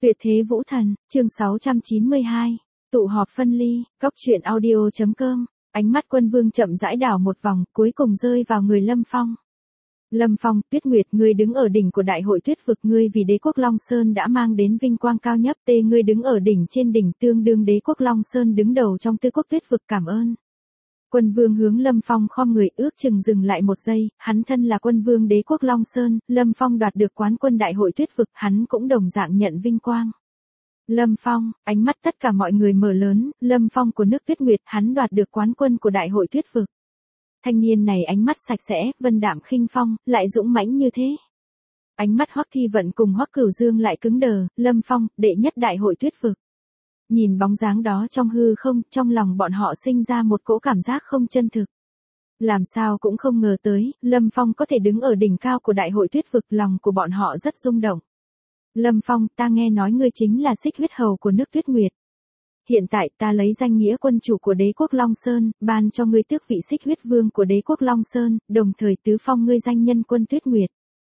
Tuyệt thế vũ thần, chương 692, tụ họp phân ly, góc truyện audio.com, ánh mắt Quân Vương chậm rãi đảo một vòng, cuối cùng rơi vào người Lâm Phong. Lâm Phong, Tuyết Nguyệt, ngươi đứng ở đỉnh của đại hội tuyết vực, ngươi vì đế quốc Long Sơn đã mang đến vinh quang cao nhất, ngươi đứng ở đỉnh trên đỉnh tương đương đế quốc Long Sơn đứng đầu trong tư quốc tuyết vực, cảm ơn. Quân Vương hướng Lâm Phong khom người, ước chừng dừng lại một giây, hắn thân là Quân Vương đế quốc Long Sơn, Lâm Phong đoạt được quán quân đại hội tuyết vực, hắn cũng đồng dạng nhận vinh quang. Lâm Phong, ánh mắt tất cả mọi người mở lớn, Lâm Phong của nước Tuyết Nguyệt, hắn đoạt được quán quân của đại hội tuyết vực. Thanh niên này ánh mắt sạch sẽ, vân đạm khinh phong, lại dũng mãnh như thế. Ánh mắt Hoắc Thi Vận cùng Hoắc Cửu Dương lại cứng đờ, Lâm Phong, đệ nhất đại hội tuyết vực. Nhìn bóng dáng đó trong hư không, trong lòng bọn họ sinh ra một cỗ cảm giác không chân thực. Làm sao cũng không ngờ tới, Lâm Phong có thể đứng ở đỉnh cao của đại hội tuyết vực, lòng của bọn họ rất rung động. Lâm Phong, ta nghe nói ngươi chính là Xích Huyết Hầu của nước Tuyết Nguyệt. Hiện tại ta lấy danh nghĩa quân chủ của đế quốc Long Sơn, ban cho ngươi tước vị Xích Huyết Vương của đế quốc Long Sơn, đồng thời tứ phong ngươi danh nhân quân Tuyết Nguyệt.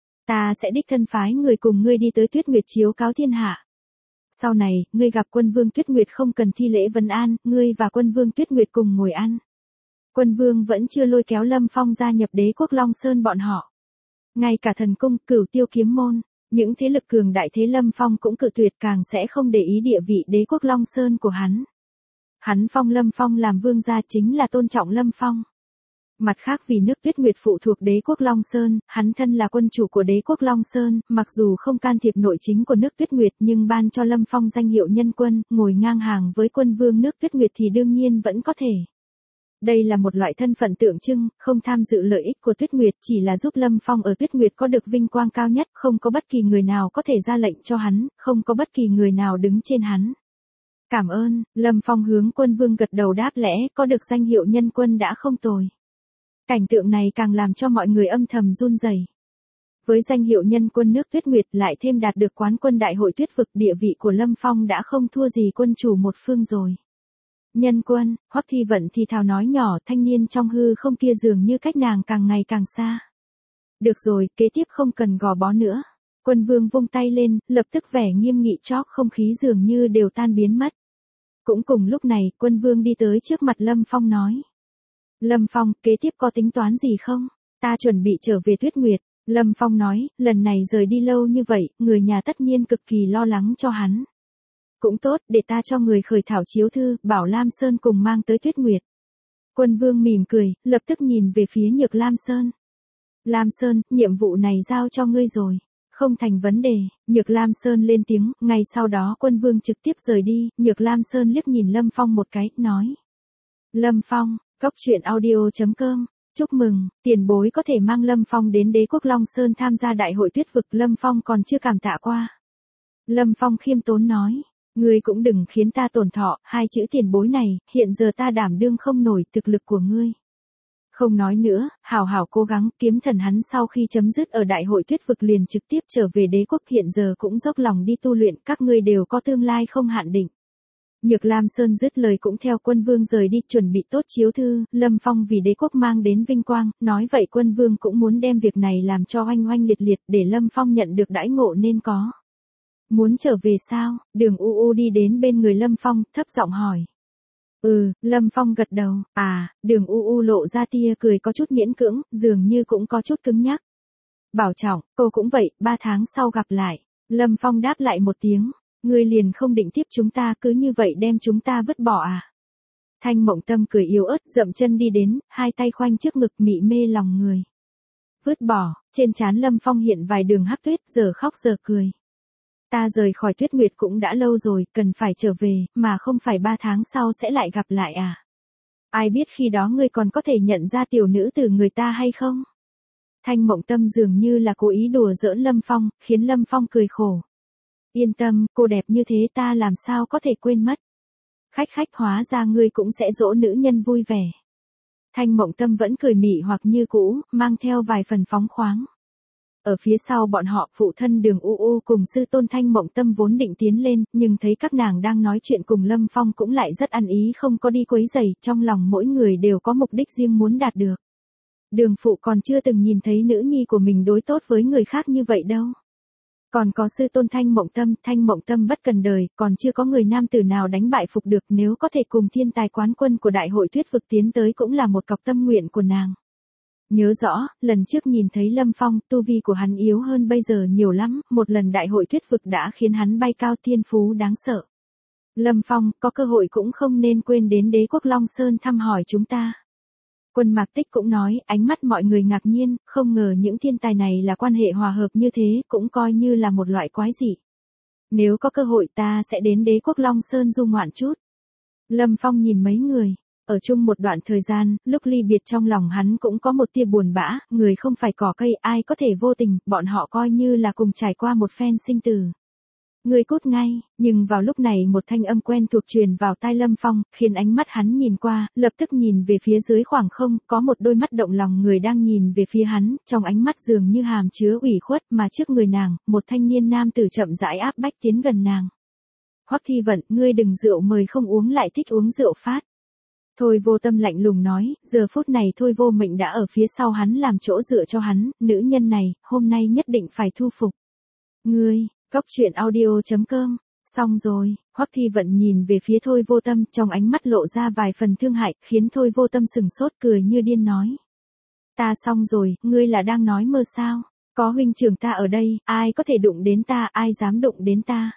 Ta sẽ đích thân phái người cùng ngươi đi tới Tuyết Nguyệt chiếu cáo thiên hạ. Sau này, ngươi gặp Quân Vương Tuyết Nguyệt không cần thi lễ vấn an, ngươi và Quân Vương Tuyết Nguyệt cùng ngồi ăn. Quân Vương vẫn chưa lôi kéo Lâm Phong gia nhập đế quốc Long Sơn bọn họ. Ngay cả thần cung, Cửu Tiêu kiếm môn, những thế lực cường đại thế Lâm Phong cũng cự tuyệt, càng sẽ không để ý địa vị đế quốc Long Sơn của hắn. Hắn phong Lâm Phong làm vương gia chính là tôn trọng Lâm Phong. Mặt khác vì nước Tuyết Nguyệt phụ thuộc đế quốc Long Sơn, hắn thân là quân chủ của đế quốc Long Sơn, mặc dù không can thiệp nội chính của nước Tuyết Nguyệt nhưng ban cho Lâm Phong danh hiệu nhân quân, ngồi ngang hàng với quân vương nước Tuyết Nguyệt thì đương nhiên vẫn có thể. Đây là một loại thân phận tượng trưng, không tham dự lợi ích của Tuyết Nguyệt, chỉ là giúp Lâm Phong ở Tuyết Nguyệt có được vinh quang cao nhất, không có bất kỳ người nào có thể ra lệnh cho hắn, không có bất kỳ người nào đứng trên hắn. Cảm ơn, Lâm Phong hướng Quân Vương gật đầu đáp lễ, có được danh hiệu nhân quân đã không tồi. Cảnh tượng này càng làm cho mọi người âm thầm run rẩy. Với danh hiệu nhân quân nước Tuyết Nguyệt lại thêm đạt được quán quân đại hội tuyết vực, địa vị của Lâm Phong đã không thua gì quân chủ một phương rồi. Nhân quân, Hoắc Thi Vận thì thào nói nhỏ, thanh niên trong hư không kia dường như cách nàng càng ngày càng xa. Được rồi, kế tiếp không cần gò bó nữa. Quân Vương vung tay lên, lập tức vẻ nghiêm nghị chóp không khí dường như đều tan biến mất. Cũng cùng lúc này, Quân Vương đi tới trước mặt Lâm Phong nói. Lâm Phong, kế tiếp có tính toán gì không? Ta chuẩn bị trở về Tuyết Nguyệt. Lâm Phong nói, lần này rời đi lâu như vậy, người nhà tất nhiên cực kỳ lo lắng cho hắn. Cũng tốt, để ta cho người khởi thảo chiếu thư, bảo Lam Sơn cùng mang tới Tuyết Nguyệt. Quân Vương mỉm cười, lập tức nhìn về phía Nhược Lam Sơn. Lam Sơn, nhiệm vụ này giao cho ngươi rồi. Không thành vấn đề, Nhược Lam Sơn lên tiếng, ngay sau đó Quân Vương trực tiếp rời đi, Nhược Lam Sơn liếc nhìn Lâm Phong một cái, nói. Lâm Phong, góc truyện audio.com, chúc mừng, tiền bối có thể mang Lâm Phong đến đế quốc Long Sơn tham gia đại hội tuyết vực, Lâm Phong còn chưa cảm tạ qua. Lâm Phong khiêm tốn nói. Ngươi cũng đừng khiến ta tổn thọ, hai chữ tiền bối này, hiện giờ ta đảm đương không nổi thực lực của ngươi. Không nói nữa, hảo hảo cố gắng, kiếm thần hắn sau khi chấm dứt ở đại hội tuyết vực liền trực tiếp trở về đế quốc, hiện giờ cũng dốc lòng đi tu luyện, các ngươi đều có tương lai không hạn định. Nhược Lam Sơn dứt lời cũng theo Quân Vương rời đi, chuẩn bị tốt chiếu thư, Lâm Phong vì đế quốc mang đến vinh quang, nói vậy Quân Vương cũng muốn đem việc này làm cho oanh oanh liệt liệt để Lâm Phong nhận được đãi ngộ nên có. Muốn trở về sao? Đường U đi đến bên người Lâm Phong, thấp giọng hỏi. Lâm Phong gật đầu, Đường U lộ ra tia cười có chút miễn cưỡng, dường như cũng có chút cứng nhắc. Bảo trọng, cô cũng vậy, 3 tháng sau gặp lại. Lâm Phong đáp lại một tiếng, ngươi liền không định tiếp chúng ta, cứ như vậy đem chúng ta vứt bỏ à? Thanh Mộng Tâm cười yếu ớt, dậm chân đi đến, hai tay khoanh trước ngực mị mê lòng người. Vứt bỏ, trên trán Lâm Phong hiện vài đường hắc tuyết, giờ khóc giờ cười. Ta rời khỏi Tuyết Nguyệt cũng đã lâu rồi, cần phải trở về, mà không phải 3 tháng sau sẽ lại gặp lại à? Ai biết khi đó ngươi còn có thể nhận ra tiểu nữ từ người ta hay không? Thanh Mộng Tâm dường như là cố ý đùa giỡn Lâm Phong, khiến Lâm Phong cười khổ. Yên tâm, cô đẹp như thế ta làm sao có thể quên mất. Khách hóa ra ngươi cũng sẽ dỗ nữ nhân vui vẻ. Thanh Mộng Tâm vẫn cười mị hoặc như cũ, mang theo vài phần phóng khoáng. Ở phía sau bọn họ, phụ thân Đường U cùng sư tôn Thanh Mộng Tâm vốn định tiến lên, nhưng thấy các nàng đang nói chuyện cùng Lâm Phong cũng lại rất ăn ý không có đi quấy rầy, trong lòng mỗi người đều có mục đích riêng muốn đạt được. Đường phụ còn chưa từng nhìn thấy nữ nhi của mình đối tốt với người khác như vậy đâu. Còn có sư tôn Thanh Mộng Tâm bất cần đời, còn chưa có người nam tử nào đánh bại phục được, nếu có thể cùng thiên tài quán quân của đại hội thuyết vực tiến tới cũng là một cọc tâm nguyện của nàng. Nhớ rõ, lần trước nhìn thấy Lâm Phong, tu vi của hắn yếu hơn bây giờ nhiều lắm, một lần đại hội thuyết vực đã khiến hắn bay cao, thiên phú đáng sợ. Lâm Phong, có cơ hội cũng không nên quên đến Đế quốc Long Sơn thăm hỏi chúng ta. Quân Mạc Tích cũng nói, ánh mắt mọi người ngạc nhiên, không ngờ những thiên tài này là quan hệ hòa hợp như thế, cũng coi như là một loại quái dị. Nếu có cơ hội ta sẽ đến Đế quốc Long Sơn du ngoạn chút. Lâm Phong nhìn mấy người, ở chung một đoạn thời gian, lúc ly biệt trong lòng hắn cũng có một tia buồn bã, người không phải cỏ cây, ai có thể vô tình, bọn họ coi như là cùng trải qua một phen sinh tử. Người cút ngay, nhưng vào lúc này một thanh âm quen thuộc truyền vào tai Lâm Phong, khiến ánh mắt hắn nhìn qua, lập tức nhìn về phía dưới khoảng không, có một đôi mắt động lòng người đang nhìn về phía hắn, trong ánh mắt dường như hàm chứa ủy khuất, mà trước người nàng, một thanh niên nam tử chậm rãi áp bách tiến gần nàng. Hoắc Thi Vận, ngươi đừng rượu mời không uống lại thích uống rượu phát. Thôi Vô Tâm lạnh lùng nói, giờ phút này Thôi Vô Mệnh đã ở phía sau hắn làm chỗ dựa cho hắn, nữ nhân này, hôm nay nhất định phải thu phục. Ngươi, Cốc truyện audio.com, xong rồi, Hoắc Thi Vận nhìn về phía Thôi Vô Tâm, trong ánh mắt lộ ra vài phần thương hại, khiến Thôi Vô Tâm sừng sốt cười như điên nói. Ta xong rồi, ngươi là đang nói mơ sao? Có huynh trưởng ta ở đây, ai có thể đụng đến ta, ai dám đụng đến ta?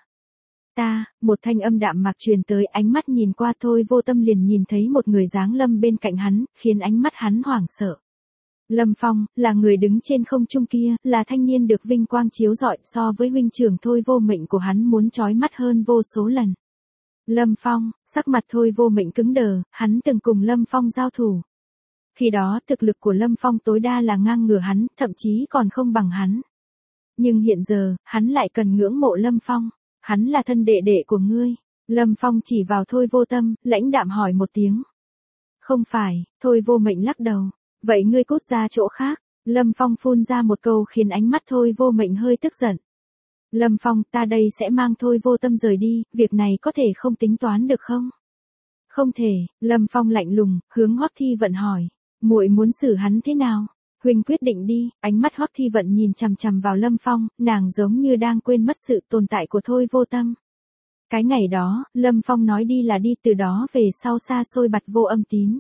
Ta, một thanh âm đạm mạc truyền tới, ánh mắt nhìn qua Thôi Vô Tâm liền nhìn thấy một người giáng lâm bên cạnh hắn, khiến ánh mắt hắn hoảng sợ. Lâm Phong, là người đứng trên không trung kia, là thanh niên được vinh quang chiếu rọi, so với huynh trưởng Thôi Vô Mệnh của hắn muốn chói mắt hơn vô số lần. Lâm Phong, sắc mặt Thôi Vô Mệnh cứng đờ, hắn từng cùng Lâm Phong giao thủ. Khi đó thực lực của Lâm Phong tối đa là ngang ngửa hắn, thậm chí còn không bằng hắn. Nhưng hiện giờ, hắn lại cần ngưỡng mộ Lâm Phong. Hắn là thân đệ đệ của ngươi. Lâm Phong chỉ vào Thôi Vô Tâm, lãnh đạm hỏi một tiếng. Không phải, Thôi Vô Mệnh lắc đầu. Vậy ngươi cút ra chỗ khác. Lâm Phong phun ra một câu khiến ánh mắt Thôi Vô Mệnh hơi tức giận. Lâm Phong, ta đây sẽ mang Thôi Vô Tâm rời đi, việc này có thể không tính toán được không? Không thể, Lâm Phong lạnh lùng, hướng Hoắc Thi Vận hỏi. Muội muốn xử hắn thế nào? Huynh quyết định đi, ánh mắt Hoắc Thi Vận nhìn chằm chằm vào Lâm Phong, nàng giống như đang quên mất sự tồn tại của Thôi Vô Tâm. Cái ngày đó, Lâm Phong nói đi là đi, từ đó về sau xa xôi bặt vô âm tín.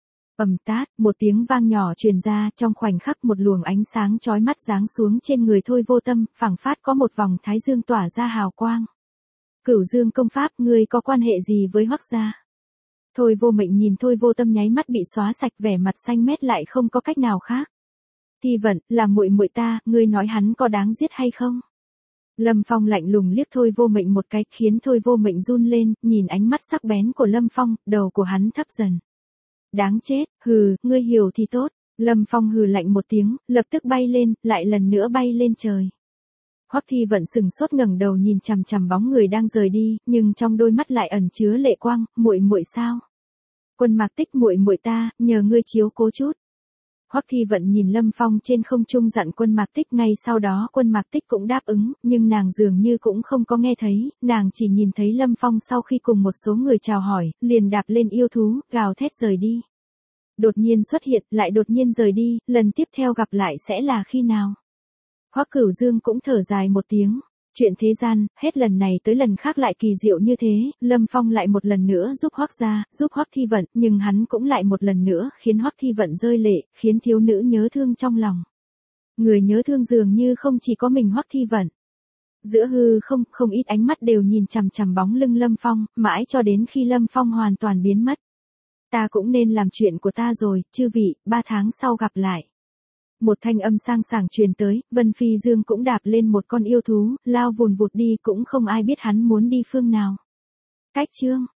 Ầm tát, một tiếng vang nhỏ truyền ra, trong khoảnh khắc một luồng ánh sáng chói mắt giáng xuống trên người Thôi Vô Tâm, phảng phát có một vòng thái dương tỏa ra hào quang. Cửu Dương công pháp, ngươi có quan hệ gì với Hoắc gia? Thôi Vô Mệnh nhìn Thôi Vô Tâm nháy mắt bị xóa sạch, vẻ mặt xanh mét lại không có cách nào khác. Thi Vận, là muội muội ta, ngươi nói hắn có đáng giết hay không? Lâm Phong lạnh lùng liếc Thôi Vô Mệnh một cái, khiến Thôi Vô Mệnh run lên, nhìn ánh mắt sắc bén của Lâm Phong, đầu của hắn thấp dần. Đáng chết, hừ, ngươi hiểu thì tốt. Lâm Phong hừ lạnh một tiếng, lập tức bay lên, lại lần nữa bay lên trời. Hoắc Thi Vận sừng sốt ngẩng đầu nhìn chằm chằm bóng người đang rời đi, nhưng trong đôi mắt lại ẩn chứa lệ quang, muội muội sao? Quân Mạc Tích, muội muội ta, nhờ ngươi chiếu cố chút. Hoắc Thi Vận nhìn Lâm Phong trên không trung dặn Quân Mạc Tích, ngay sau đó Quân Mạc Tích cũng đáp ứng, nhưng nàng dường như cũng không có nghe thấy, nàng chỉ nhìn thấy Lâm Phong sau khi cùng một số người chào hỏi, liền đạp lên yêu thú, gào thét rời đi. Đột nhiên xuất hiện, lại đột nhiên rời đi, lần tiếp theo gặp lại sẽ là khi nào? Hoắc Cửu Dương cũng thở dài một tiếng. Chuyện thế gian, hết lần này tới lần khác lại kỳ diệu như thế, Lâm Phong lại một lần nữa giúp Hoắc gia, giúp Hoắc Thi Vận, nhưng hắn cũng lại một lần nữa khiến Hoắc Thi Vận rơi lệ, khiến thiếu nữ nhớ thương trong lòng. Người nhớ thương dường như không chỉ có mình Hoắc Thi Vận. Giữa hư không ít ánh mắt đều nhìn chằm chằm bóng lưng Lâm Phong, mãi cho đến khi Lâm Phong hoàn toàn biến mất. Ta cũng nên làm chuyện của ta rồi, chư vị, 3 tháng sau gặp lại. Một thanh âm sang sảng truyền tới, Vân Phi Dương cũng đạp lên một con yêu thú, lao vùn vụt đi, cũng không ai biết hắn muốn đi phương nào. Cách chương